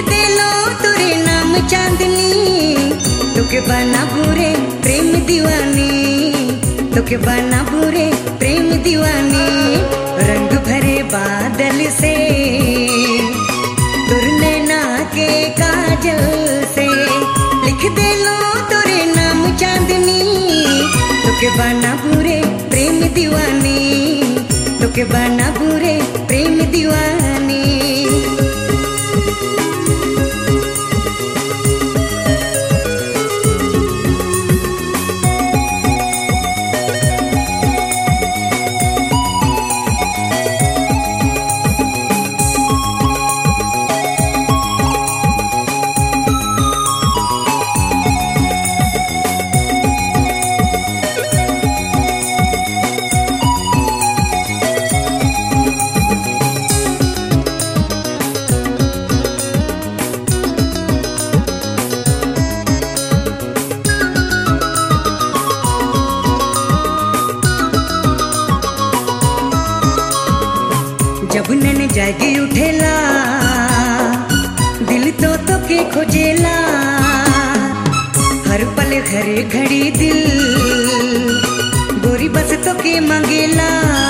दे लो तोरे नाम चांदनी, तोके बना बुरे प्रेम दीवानी, तोके बना बुरे प्रेम दीवानी। रंग भरे बादल से तुर नैना के काजल से लिख दे लो तोरे नाम चांदनी, तोके बना बुरे प्रेम दीवानी, तोके बना बुरे प्रेम दीवानी। जब नैन जागी उठेला दिल तो के खोजेला, हर पल हर घड़ी दिल गोरी बस तो के मांगेला।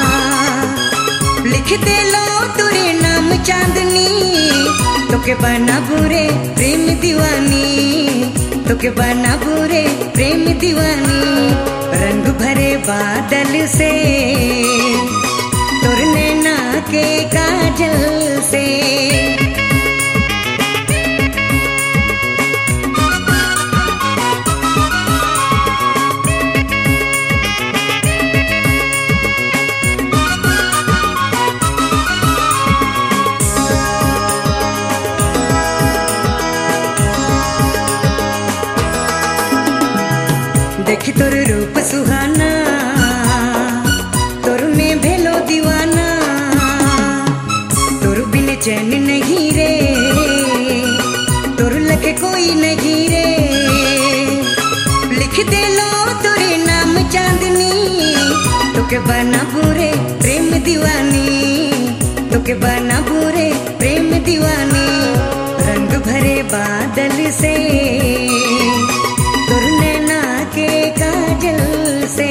लिख दे लो तोरे नाम चांदनी, तोके बना बुरे प्रेम दीवानी, तोके बना बुरे प्रेम दीवानी। रंग भरे बादल से तुर नैना के काजल से देखी तोर रूप सुहाना, तोर में भेलो दीवाना, तोर बिन चैन नहीं रे, तोर लगे कोई नहीं रे। लिख दे लो तोरे नाम चांदनी, तोके बना बुरे प्रेम दीवानी, तोके बना बुरे प्रेम दीवानी। रंग भरे बादल से तुर नैना के काजल से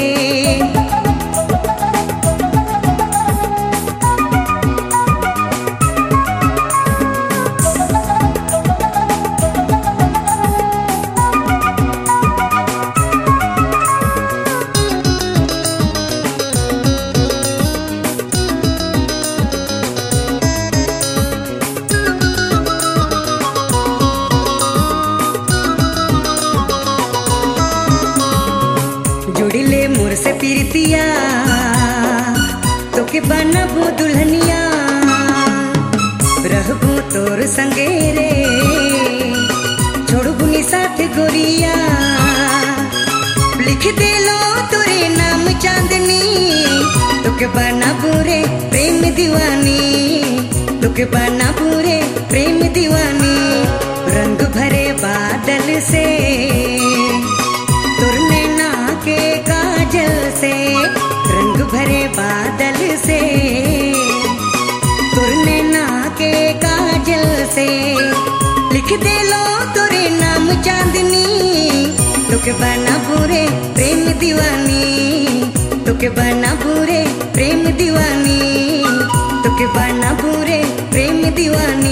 जुड़िले मोर से पीरतिया, तोके बनबो दुल्हनिया, रहबो तोर संगे रे, छोड़बो नी साथ गोरिया। लिख दे लो तोरे नाम चांदनी, तोके बना बुरे प्रेम दीवानी, तोके बना बुरे प्रेम दीवानी। रंग भरे बादल से तुर नैना के काजल से, रंग भरे बादल से तुर नैना के काजल से। लिख दे लो तोरे नाम चांदनी, तोके बना बुरे प्रेम दीवानी, तोके बना बुरे प्रेम दीवानी, तोके बना बुरे प्रेम दीवानी।